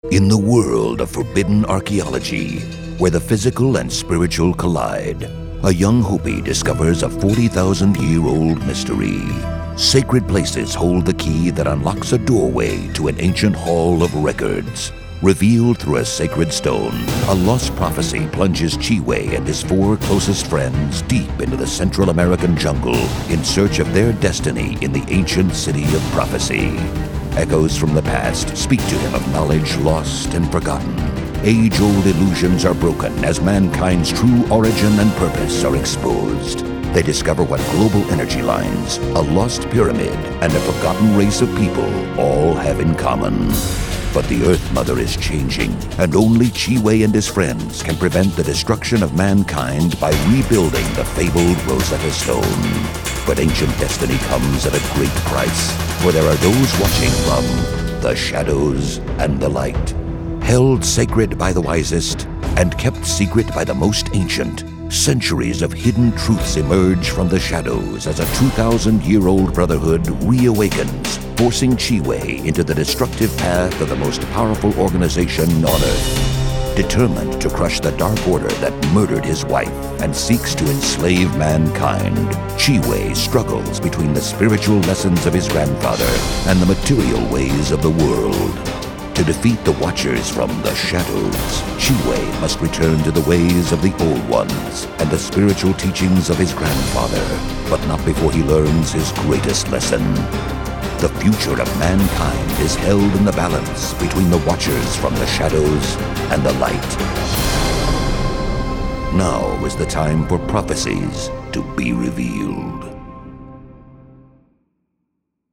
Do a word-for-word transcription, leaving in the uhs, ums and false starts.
In the world of forbidden archaeology, where the physical and spiritual collide, a young Hopi discovers a forty thousand year old mystery. Sacred places hold the key that unlocks a doorway to an ancient hall of records. Revealed through a sacred stone, a lost prophecy plunges Chiwe and his four closest friends deep into the Central American jungle in search of their destiny in the ancient city of prophecy. Echoes from the past speak to him of knowledge lost and forgotten. Age-old illusions are broken as mankind's true origin and purpose are exposed. They discover what global energy lines, a lost pyramid, and a forgotten race of people all have in common. But the Earth Mother is changing, and only Chiwe and his friends can prevent the destruction of mankind by rebuilding the fabled Rosetta Stone. But ancient destiny comes at a great price, for there are those watching from the shadows and the light. Held sacred by the wisest, and kept secret by the most ancient, centuries of hidden truths emerge from the shadows as a two thousand year old brotherhood reawakens, forcing Chiwe into the destructive path of the most powerful organization on Earth. Determined to crush the Dark Order that murdered his wife and seeks to enslave mankind, Chiwe struggles between the spiritual lessons of his grandfather and the material ways of the world. To defeat the Watchers from the shadows, Chiwe must return to the ways of the Old Ones and the spiritual teachings of his grandfather, but not before he learns his greatest lesson. The future of mankind is held in the balance between the Watchers from the shadows and the light. Now is the time for prophecies to be revealed.